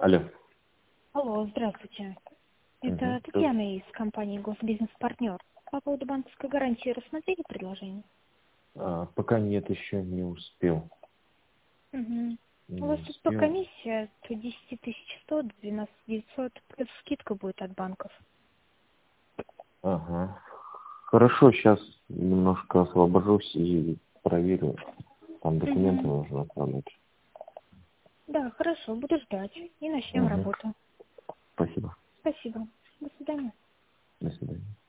Алло. Алло, здравствуйте. Это Мгм. Татьяна из компании «Госбизнес-партнер». По поводу банковской гарантии рассмотрели предложение? Пока нет, еще не успел. Угу. У Не вас тут по успел. комиссии от 10 100 до 12 900, плюс скидка будет от банков. Ага. Хорошо, сейчас немножко освобожусь и проверю. Там документы Угу. нужно отправить. Да, хорошо, буду ждать. И начнем Угу. работу. Спасибо. Спасибо. До свидания. До свидания.